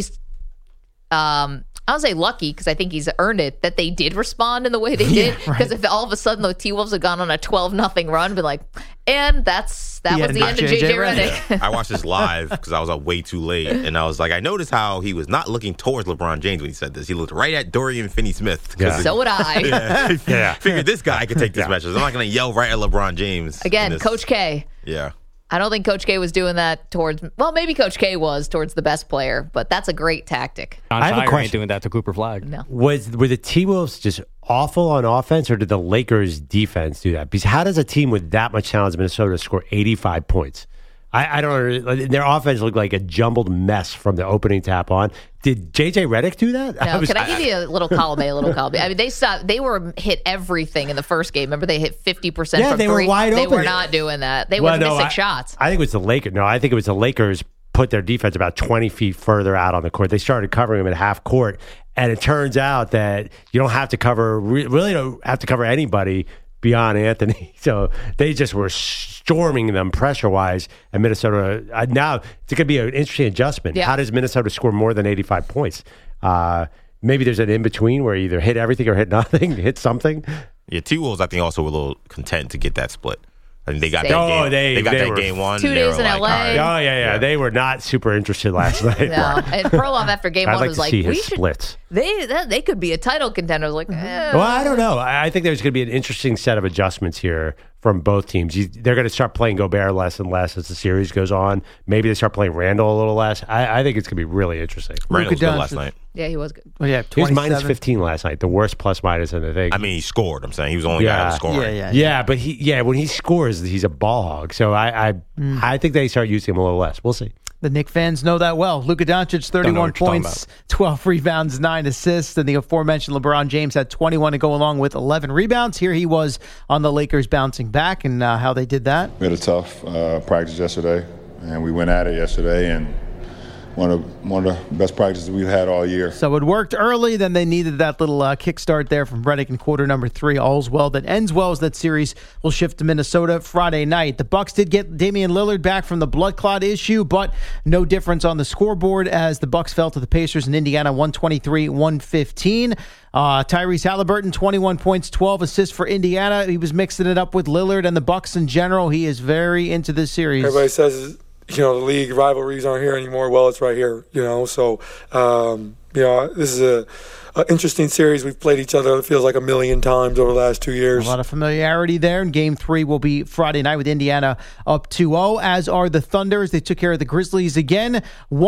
J: I'll say lucky because I think he's earned it that they did respond in the way they did. Because if all of a sudden the T-Wolves had gone on a 12-0 run, be like, and that was the end of JJ Redick.
S: I watched this live because I was up way too late, and I was like, I noticed how he was not looking towards LeBron James when he said this. He looked right at Dorian Finney-Smith.
J: So would I.
S: Figured this guy could take this message. I'm not going to yell right at LeBron James.
J: Again, Coach K.
S: Yeah.
J: I don't think Coach K was doing that towards, well, maybe Coach K was towards the best player, but that's a great tactic.
N: I have a question. Doing that to Cooper Flagg.
J: No.
K: Were the T-Wolves just awful on offense, or did the Lakers defense do that? Because how does a team with that much talent as Minnesota score 85 points? I don't know. Their offense looked like a jumbled mess from the opening tap on. Did J.J. Redick do that?
J: No, can I give you a little column A, a little column B? I mean, they were hit everything in the first game. Remember, they hit 50% from three?
K: Yeah, they were wide open.
J: They were not doing that. They were missing shots.
K: I think it was the Lakers. No, I think it was the Lakers put their defense about 20 feet further out on the court. They started covering them at half court, and it turns out that you don't have to cover, really don't have to cover anybody beyond Anthony. So they just were storming them pressure-wise. And Minnesota, now it's going to be an interesting adjustment. Yeah. How does Minnesota score more than 85 points? Maybe there's an in-between where you either hit everything or hit nothing, hit something.
S: Yeah, T-Wolves, I think, also were a little content to get that split. I mean, they got that game. They got that game won.
J: 2 days in LA.
K: Right. Oh, yeah. They were not super interested last night.
J: No. And Perloff after game one was like,
K: we should. Splits.
J: They could be a title contender. I was like,
K: Well, I don't know. I think there's going to be an interesting set of adjustments here from both teams. They're going to start playing Gobert less and less as the series goes on. Maybe they start playing Randall a little less. I think it's going to be really interesting.
S: Randall was good last night.
J: Yeah, he was good.
V: Well, yeah,
K: he was minus 15 last night, the worst plus minus in the thing.
S: I mean, he scored. I'm saying he was the only guy that was scoring.
K: Yeah, but when he scores, he's a ball hog. So I think they start using him a little less. We'll see.
V: The Knicks fans know that well. Luka Doncic, 31 points, 12 rebounds, 9 assists. And the aforementioned LeBron James had 21 to go along with 11 rebounds. Here he was on the Lakers bouncing back and how they did that.
B: We had a tough practice yesterday, and we went at it yesterday, and one of the best practices we've had all year.
V: So it worked early, then they needed that little kickstart there from Redick in quarter number 3. All's well that ends well as that series will shift to Minnesota Friday night. The Bucks did get Damian Lillard back from the blood clot issue, but no difference on the scoreboard as the Bucks fell to the Pacers in Indiana 123-115. Tyrese Halliburton, 21 points, 12 assists for Indiana. He was mixing it up with Lillard and the Bucks in general. He is very into this series.
C: Everybody says, the league rivalries aren't here anymore. Well, it's right here, So, this is a interesting series. We've played each other, it feels like, a million times over the last 2 years.
V: A lot of familiarity there. And Game 3 will be Friday night with Indiana up 2-0, as are the Thunders. They took care of the Grizzlies again,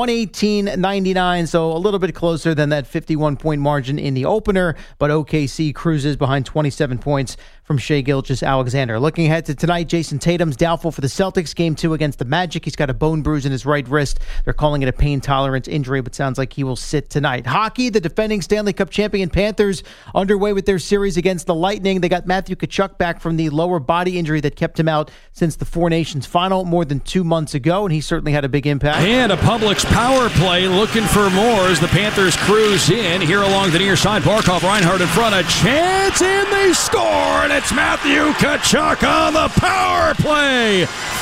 V: 118-99, so a little bit closer than that 51-point margin in the opener. But OKC cruises behind 27 points from Shai Gilgeous-Alexander. Looking ahead to tonight, Jason Tatum's doubtful for the Celtics. Game 2 against the Magic. He's got a bone bruise in his right wrist. They're calling it a pain-tolerant injury, but sounds like he will sit tonight. Hockey, the defending Stanley Cup champion Panthers underway with their series against the Lightning. They got Matthew Tkachuk back from the lower body injury that kept him out since the Four Nations final more than 2 months ago, and he certainly had a big impact.
W: And a Publix power play looking for more as the Panthers cruise in here along the near side. Barkov, Reinhart in front, a chance, and they score, and it's Matthew Tkachuk on the power play.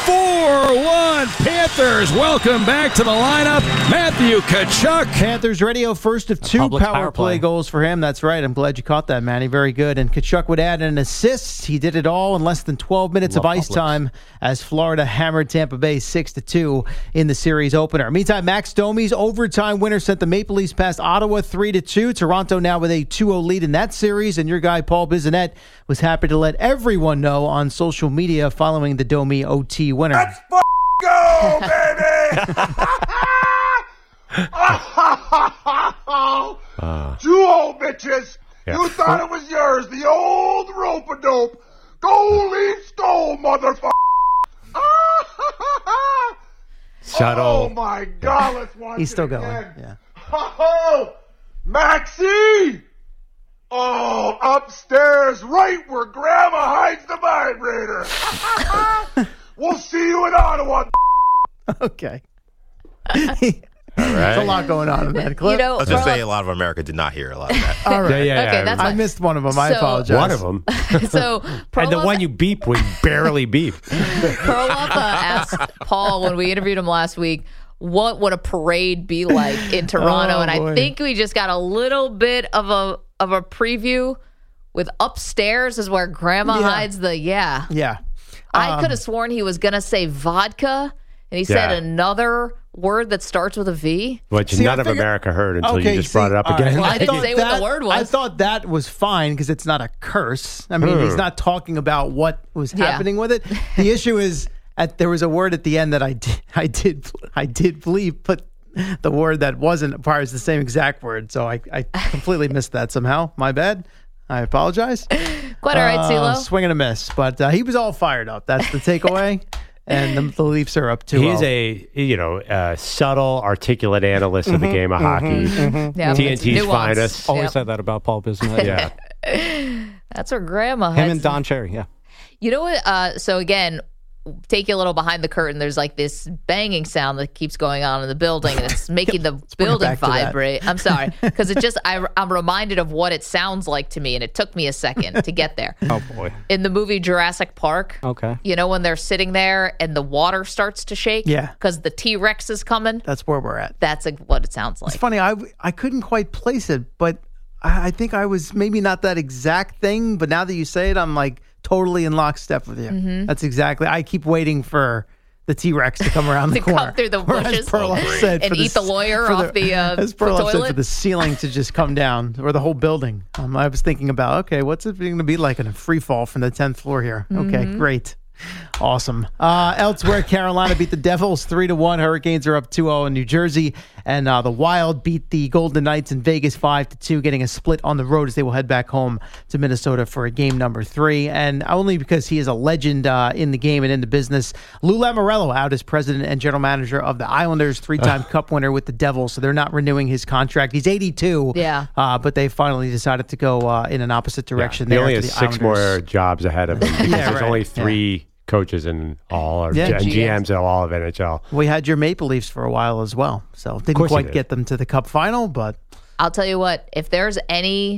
W: 4-1 Panthers. Welcome back to the lineup, Matthew Tkachuk.
V: Panthers radio, first of 2 power play goals for him. That's right. I'm glad you caught that, Manny. Very good. And Tkachuk would add an assist. He did it all in less than 12 minutes of ice time as Florida hammered Tampa Bay 6-2 in the series opener. Meantime, Max Domi's overtime winner sent the Maple Leafs past Ottawa 3-2. Toronto now with a 2-0 lead in that series. And your guy, Paul Bissonnette, was happy to let everyone know on social media following the Domi OT winner.
X: Let's go, baby! 2 old bitches. Yeah. You thought it was yours, the old rope-a-dope. Go Leafs, go, motherfucker.
K: Shuttle.
X: Oh, my God. Let's watch
V: He's still
X: again.
V: going. Yeah.
X: Oh, Maxie! Oh, upstairs, right where Grandma hides the vibrator. We'll see you in Ottawa.
V: Okay.
S: All right.
V: There's a lot going on in that clip.
S: Let's just say a lot of America did not hear a lot of that.
V: All right.
K: Okay,
J: that's
V: I
J: fine.
V: missed one of them. I apologize.
K: One of them.
J: So,
K: And the one you beep was barely beep.
J: Perloff asked Paul when we interviewed him last week, what would a parade be like in Toronto? And
V: boy.
J: I think we just got a little bit of a preview with upstairs is where Grandma hides the
V: Yeah.
J: I could have sworn he was going to say vodka, and he said another word that starts with a V.
K: Which none of America heard until you just brought it up again.
J: Well, I didn't say what the word was.
V: I thought that was fine because it's not a curse. I mean, he's not talking about what was happening with it. The issue is there was a word at the end that I did believe put the word that wasn't part is the same exact word. So I completely missed that somehow. My bad. I apologize.
J: Quite all right, CeeLo.
V: Swing and a miss. But he was all fired up. That's the takeaway. And the Leafs are up 2-0.
K: He's a subtle, articulate analyst of the game of hockey.
J: Yeah,
K: TNT's finest.
N: Always said that about Paul Bissonnette.
K: Yeah.
J: That's where Grandma
N: Him
J: hides.
N: and Don Cherry, yeah.
J: You know what? So again, take you a little behind the curtain. There's like this banging sound that keeps going on in the building, and it's making the building vibrate. I'm sorry, because it just I'm reminded of what it sounds like to me, and it took me a second to get there.
N: Oh boy!
J: In the movie Jurassic Park,
N: okay,
J: you know when they're sitting there and the water starts to shake,
V: yeah,
J: because the T-Rex is coming.
V: That's where we're at.
J: That's what it sounds like.
V: It's funny. I couldn't quite place it, but I think I was maybe not that exact thing. But now that you say it, I'm like totally in lockstep with you.
J: Mm-hmm.
V: That's exactly. I keep waiting for the T-Rex to come around the corner.
J: Come through the bushes and eat the lawyer off the
V: as Perloff said, for the ceiling to just come down, or the whole building. I was thinking about, okay, what's it going to be like in a free fall from the 10th floor here? Okay, great. Awesome. Elsewhere, Carolina beat the Devils 3-1. Hurricanes are up 2-0 in New Jersey. And the Wild beat the Golden Knights in Vegas 5-2, getting a split on the road as they will head back home to Minnesota for a game number 3. And only because he is a legend in the game and in the business, Lou Lamoriello out as president and general manager of the Islanders, 3-time Cup winner with the Devils. So they're not renewing his contract. He's 82.
J: Yeah.
V: But they finally decided to go in an opposite direction.
K: He
V: there
K: only
V: to
K: has
V: the
K: 6
V: Islanders.
K: more jobs ahead of him. Because there's only 3 coaches in all, and GMs in all of NHL.
V: We had your Maple Leafs for a while as well, so didn't quite get them to the Cup final, but
J: I'll tell you what, if there's any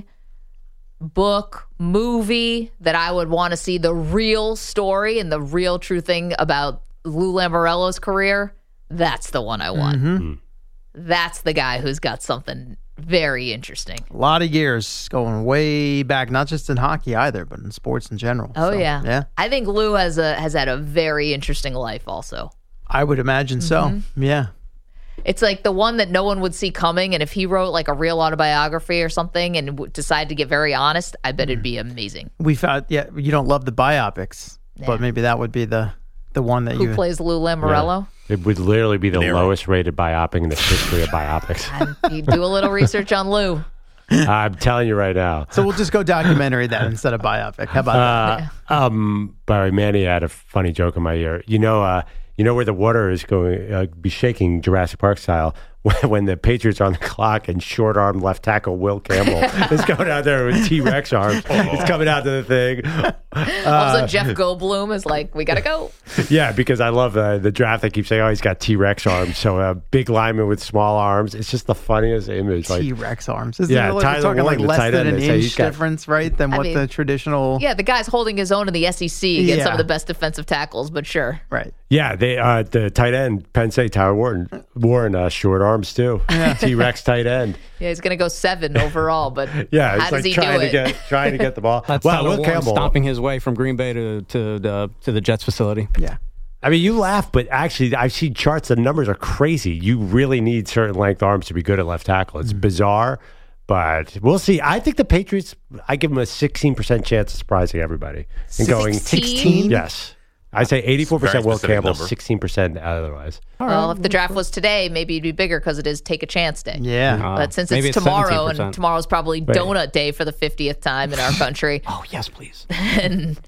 J: book, movie that I would want to see the real story and the real true thing about Lou Lamoriello's career, that's the one I want.
V: Mm-hmm.
J: That's the guy who's got something very interesting.
V: A lot of years going way back, not just in hockey either, but in sports in general.
J: Oh,
V: So,
J: yeah. I think Lou has had a very interesting life also.
V: I would imagine so. Yeah.
J: It's like the one that no one would see coming, and if he wrote like a real autobiography or something and decided to get very honest, I bet it'd be amazing.
V: We found, you don't love the biopics, but maybe that would be the one that
J: Who plays Lou Lamoriello?
K: Yeah. It would literally be the lowest rated biopic in the history of biopics.
J: You do a little research on Lou.
K: I'm telling you right now.
V: So we'll just go documentary then instead of biopic. How about that?
K: Barry Manny had a funny joke in my ear. You know where the water is going be shaking Jurassic Park style when the Patriots are on the clock and short arm left tackle Will Campbell is going out there with T-Rex arms. It's coming out to the thing.
J: Also, Jeff Goldblum is like, we gotta go.
K: Yeah, because I love the draft. They keep saying, "Oh, he's got T-Rex arms." So a big lineman with small arms. It's just the funniest image. Like,
V: T-Rex arms. Isn't
K: yeah,
V: it like
K: Tyler
V: we're talking
K: Warren,
V: like
K: the tight
V: less than
K: end,
V: an
K: they say
V: inch
K: he's got-
V: difference, right? Than what the traditional.
J: Yeah, the guy's holding his own in the SEC against some
V: Yeah.
J: of the best defensive tackles, but sure.
V: Right.
K: Yeah, they the tight end Penn State Tyler Warren short arms too. T-Rex tight end.
J: Yeah, he's going to go 7 overall, but
K: Yeah,
J: how
K: it's
J: does
K: like
J: he do it?
K: trying to get the ball.
N: That's
K: Wow,
N: Tyler
K: Will
N: Warren
K: Campbell
N: stomping his way from Green Bay to the Jets facility.
V: Yeah.
K: I mean, you laugh, but actually, I've seen charts. The numbers are crazy. You really need certain length arms to be good at left tackle. It's bizarre, but we'll see. I think the Patriots, I give them a 16% chance of surprising everybody. And going
J: 16?
K: Yes. I say 84% Will
S: specific
K: Campbell,
S: number.
K: 16% otherwise.
J: Well, if the draft was today, maybe it'd be bigger because it is take a chance day.
V: Yeah.
J: But since
N: maybe
J: it's
N: it's
J: tomorrow,
N: 17%.
J: and tomorrow's probably donut day for the 50th time in our country,
N: Oh, yes, please.
J: and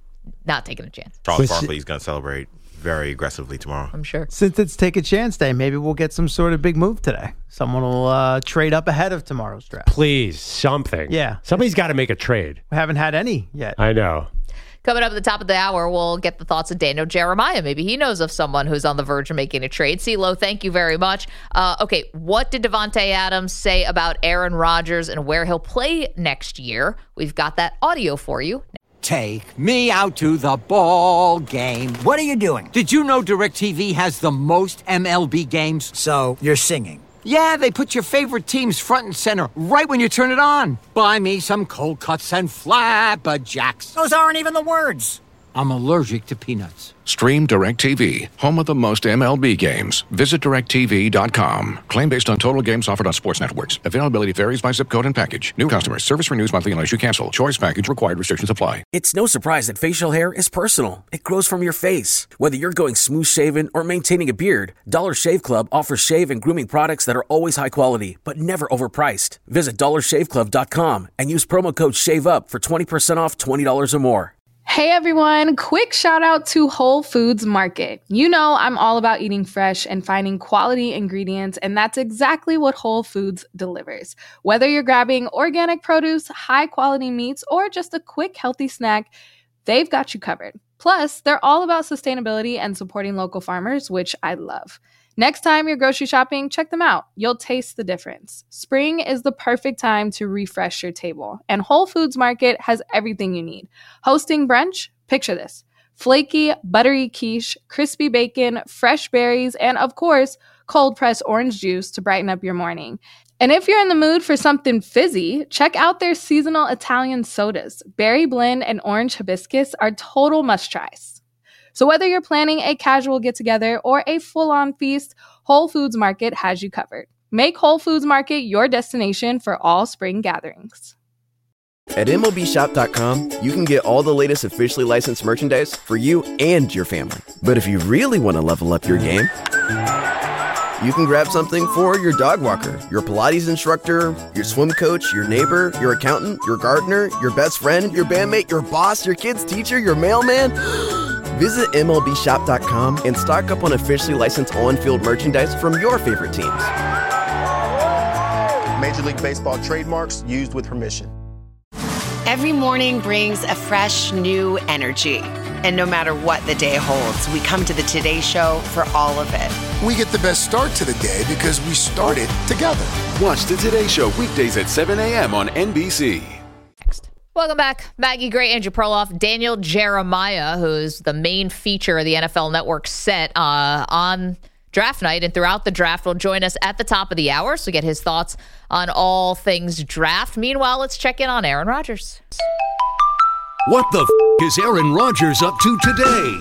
J: not taking a chance,
S: Charles Barkley's going to celebrate very aggressively tomorrow.
J: I'm sure.
V: Since it's take a chance day, maybe we'll get some sort of big move today. Someone will trade up ahead of tomorrow's draft.
K: Please, something.
V: Yeah.
K: Somebody's got to make a trade.
V: We haven't had any yet.
K: I know.
J: Coming up at the top of the hour, we'll get the thoughts of Daniel Jeremiah. Maybe he knows of someone who's on the verge of making a trade. CeeLo, thank you very much. Okay, what did Davante Adams say about Aaron Rodgers and where he'll play next year? We've got that audio for you.
D: Take me out to the ball game. What are you doing? Did you know DirecTV has the most MLB games? So, you're singing. Yeah, they put your favorite teams front and center right when you turn it on. Buy me some cold cuts and flapjacks. Those aren't even the words. I'm allergic to peanuts.
E: Stream DirecTV, home of the most MLB games. Visit DirecTV.com. Claim based on total games offered on sports networks. Availability varies by zip code and package. New customers. Service renews monthly unless you cancel. Choice package required. Restrictions apply.
F: It's no surprise that facial hair is personal. It grows from your face. Whether you're going smooth shaven or maintaining a beard, Dollar Shave Club offers shave and grooming products that are always high quality, but never overpriced. Visit DollarShaveClub.com and use promo code SHAVEUP for 20% off $20 or more.
G: Hey everyone, quick shout out to Whole Foods Market. You know I'm all about eating fresh and finding quality ingredients, and that's exactly what Whole Foods delivers. Whether you're grabbing organic produce, high quality meats, or just a quick healthy snack, they've got you covered. Plus, they're all about sustainability and supporting local farmers, which I love. Next time you're grocery shopping, check them out. You'll taste the difference. Spring is the perfect time to refresh your table, and Whole Foods Market has everything you need. Hosting brunch? Picture this. Flaky, buttery quiche, crispy bacon, fresh berries, and of course, cold-pressed orange juice to brighten up your morning. And if you're in the mood for something fizzy, check out their seasonal Italian sodas. Berry blend and orange hibiscus are total must-tries. So whether you're planning a casual get-together or a full-on feast, Whole Foods Market has you covered. Make Whole Foods Market your destination for all spring gatherings.
H: At MLBshop.com, you can get all the latest officially licensed merchandise for you and your family. But if you really want to level up your game, you can grab something for your dog walker, your Pilates instructor, your swim coach, your neighbor, your accountant, your gardener, your best friend, your bandmate, your boss, your kid's teacher, your mailman. Visit MLBshop.com and stock up on officially licensed on-field merchandise from your favorite teams.
I: Major League Baseball trademarks used with permission.
L: Every morning brings a fresh, new energy. And no matter what the day holds, we come to the Today Show for all of it.
M: We get the best start to the day because we started together.
Y: Watch the Today Show weekdays at 7 a.m. on NBC.
J: Welcome back. Maggie Gray, Andrew Perloff, Daniel Jeremiah, who's the main feature of the NFL Network set on draft night and throughout the draft, will join us at the top of the hour, so get his thoughts on all things draft. Meanwhile, let's check in on Aaron Rodgers.
W: What the is Aaron Rodgers up to today?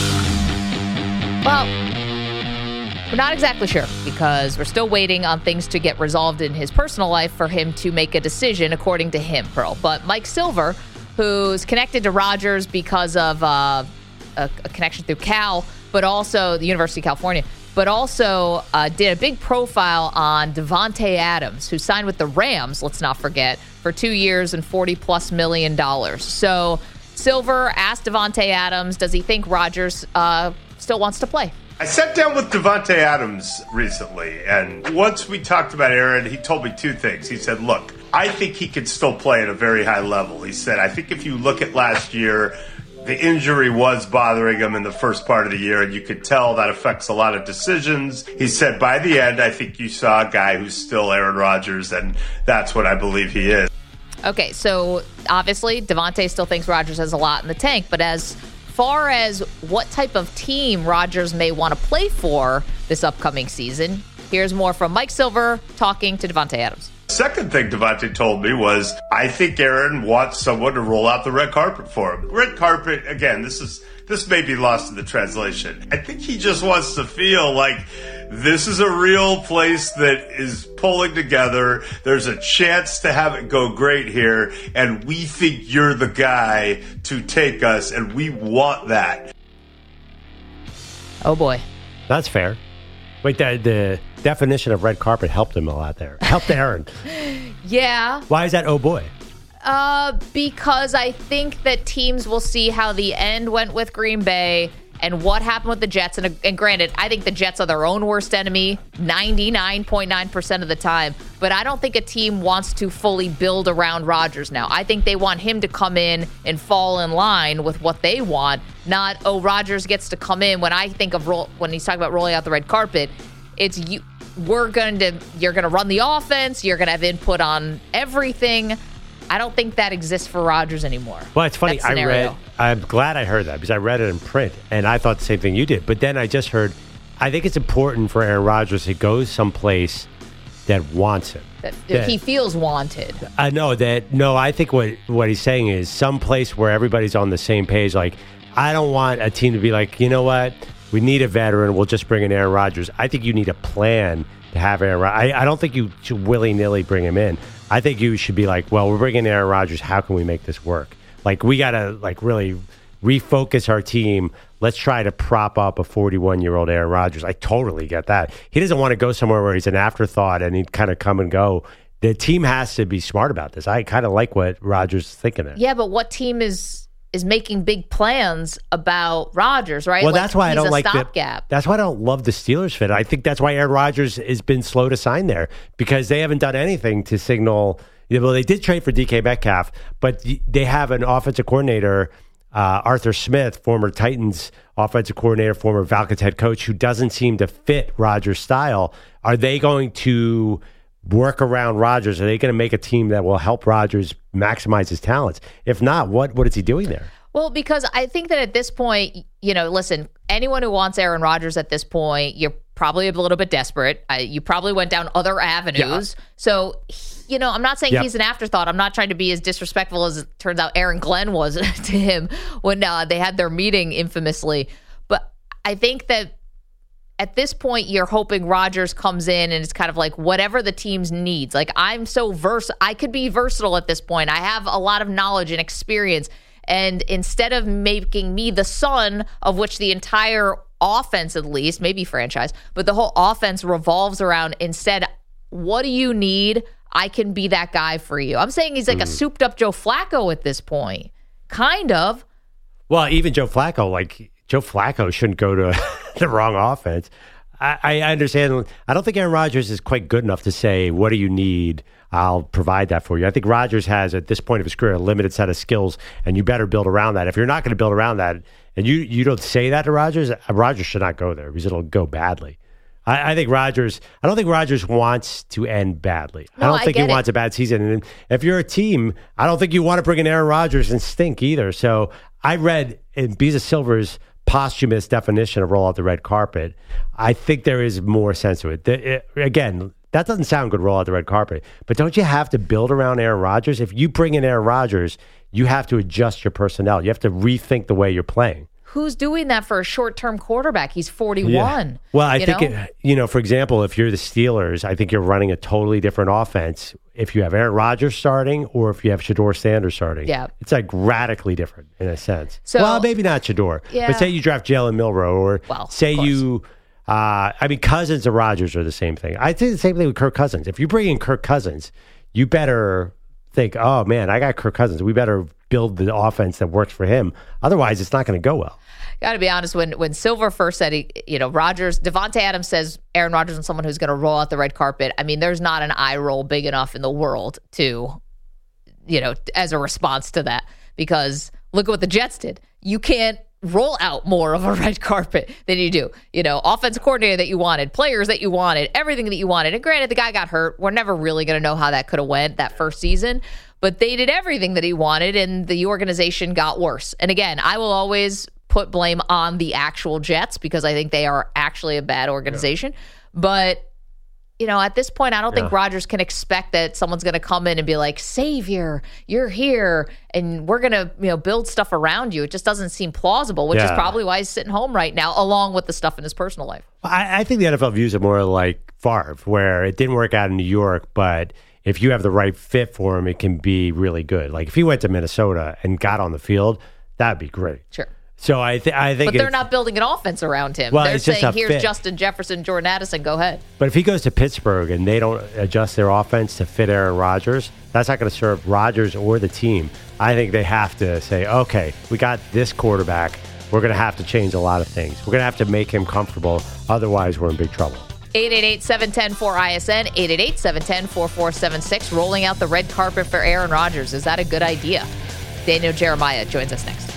J: Well, we're not exactly sure because we're still waiting on things to get resolved in his personal life for him to make a decision, according to him, Pearl. But Mike Silver, who's connected to Rodgers because of a connection through Cal, but also the University of California, but also did a big profile on Davante Adams, who signed with the Rams, let's not forget, for 2 years and $40+ million. So Silver asked Davante Adams, does he think Rodgers still wants to play?
Z: I sat down with Davante Adams recently, and once we talked about Aaron, he told me two things. He said, look, I think he could still play at a very high level. He said, I think if you look at last year, the injury was bothering him in the first part of the year, and you could tell that affects a lot of decisions. He said, by the end, I think you saw a guy who's still Aaron Rodgers, and that's what I believe he is.
J: Okay, so obviously Davante still thinks Rodgers has a lot in the tank, but as far as what type of team Rodgers may want to play for this upcoming season, here's more from Mike Silver talking to Davante Adams.
Z: Second thing Davante told me was, I think Aaron wants someone to roll out the red carpet for him. Red carpet, again, this may be lost in the translation. I think he just wants to feel like this is a real place that is pulling together. There's a chance to have it go great here, and we think you're the guy to take us, and we want that.
J: Oh, boy.
K: That's fair. Wait, the definition of red carpet helped him a lot there. Helped Aaron.
J: Yeah.
K: Why is that, oh, boy?
J: Because I think that teams will see how the end went with Green Bay and what happened with the Jets. And granted, I think the Jets are their own worst enemy 99.9% of the time. But I don't think a team wants to fully build around Rodgers now. I think they want him to come in and fall in line with what they want, not, oh, Rodgers gets to come in. When I think of when he's talking about rolling out the red carpet, it's you. You're going to run the offense. You're going to have input on everything. I don't think that exists for Rodgers anymore.
K: Well, it's funny. I'm glad I heard that because I read it in print and I thought the same thing you did. But then I just heard, I think it's important for Aaron Rodgers to go someplace that wants him.
J: That he feels wanted.
K: I know that. No, I think what he's saying is someplace where everybody's on the same page. Like, I don't want a team to be like, you know what? We need a veteran. We'll just bring in Aaron Rodgers. I think you need a plan to have Aaron Rodgers. I don't think you should willy-nilly bring him in. I think you should be like, well, we're bringing Aaron Rodgers. How can we make this work? Like, we got to really refocus our team. Let's try to prop up a 41-year-old Aaron Rodgers. I totally get that. He doesn't want to go somewhere where he's an afterthought and he'd kind of come and go. The team has to be smart about this. I kind of like what Rodgers is thinking there.
J: Yeah, but what team is making big plans about Rodgers, right?
K: Well, that's why I don't like
J: stopgap.
K: That's why I don't love the Steelers fit. I think that's why Aaron Rodgers has been slow to sign there because they haven't done anything to signal. Well, they did trade for DK Metcalf, but they have an offensive coordinator, Arthur Smith, former Titans offensive coordinator, former Falcons head coach, who doesn't seem to fit Rodgers' style. Are they going to work around Rodgers? Are they going to make a team that will help Rodgers maximize his talents? If not, what is he doing there?
J: Well, because I think that at this point, listen, anyone who wants Aaron Rodgers at this point, you're probably a little bit desperate. You probably went down other avenues. Yeah. So, I'm not saying he's an afterthought. I'm not trying to be as disrespectful as it turns out Aaron Glenn was to him when they had their meeting infamously. But I think that at this point, you're hoping Rodgers comes in and it's kind of like whatever the team's needs. Like, I'm so I could be versatile at this point. I have a lot of knowledge and experience. And instead of making me the son of which the entire offense, at least, maybe franchise, but the whole offense revolves around, instead, what do you need? I can be that guy for you. I'm saying he's like a souped up Joe Flacco at this point. Kind of.
K: Well, even Joe Flacco shouldn't go to the wrong offense. I understand. I don't think Aaron Rodgers is quite good enough to say, what do you need? I'll provide that for you. I think Rodgers has, at this point of his career, a limited set of skills, and you better build around that. If you're not going to build around that, and you don't say that to Rodgers, Rodgers should not go there because it'll go badly. I don't think Rodgers wants to end badly.
J: No,
K: I don't think he wants a bad season. And if you're a team, I don't think you want to bring in Aaron Rodgers and stink either. So I read in Beeza Silver's posthumous definition of roll out the red carpet. I think there is more sense to it. Again, that doesn't sound good, roll out the red carpet. But don't you have to build around Aaron Rodgers? If you bring in Aaron Rodgers, you have to adjust your personnel. You have to rethink the way you're playing.
J: Who's doing that for a short-term quarterback? He's 41.
K: Yeah. Well, I think, for example, if you're the Steelers, I think you're running a totally different offense if you have Aaron Rodgers starting or if you have Shedeur Sanders starting.
J: Yeah.
K: It's like radically different in a sense.
J: So,
K: well, maybe not Shedeur, but say you draft Jalen Milroe or say you... Cousins and Rodgers are the same thing. I think the same thing with Kirk Cousins. If you bring in Kirk Cousins, you better think, oh, man, I got Kirk Cousins. We better build the offense that works for him. Otherwise, it's not going to go well.
J: Got to be honest, when Silver first said, Devontae Adams says Aaron Rodgers is someone who's going to roll out the red carpet. I mean, there's not an eye roll big enough in the world to, as a response to that. Because look at what the Jets did. You can't roll out more of a red carpet than you do. Offensive coordinator that you wanted, players that you wanted, everything that you wanted. And granted, the guy got hurt. We're never really going to know how that could have went that first season. But they did everything that he wanted, and the organization got worse. And again, I will always put blame on the actual Jets because I think they are actually a bad organization. Yeah. But, at this point, I don't think Rodgers can expect that someone's going to come in and be like, Savior, you're here, and we're going to build stuff around you. It just doesn't seem plausible, which is probably why he's sitting home right now, along with the stuff in his personal life.
K: I think the NFL views it more like Favre, where it didn't work out in New York, but if you have the right fit for him, it can be really good. Like if he went to Minnesota and got on the field, that'd be great.
J: Sure.
K: So I think,
J: but they're not building an offense around him.
K: Well,
J: they're saying, "Here's
K: fit.
J: Justin Jefferson, Jordan Addison, go ahead."
K: But if he goes to Pittsburgh and they don't adjust their offense to fit Aaron Rodgers, that's not going to serve Rodgers or the team. I think they have to say, "Okay, we got this quarterback. We're going to have to change a lot of things. We're going to have to make him comfortable. Otherwise, we're in big trouble."
J: 888-710-4ISN, 888-710-4476. Rolling out the red carpet for Aaron Rodgers. Is that a good idea? Daniel Jeremiah joins us next.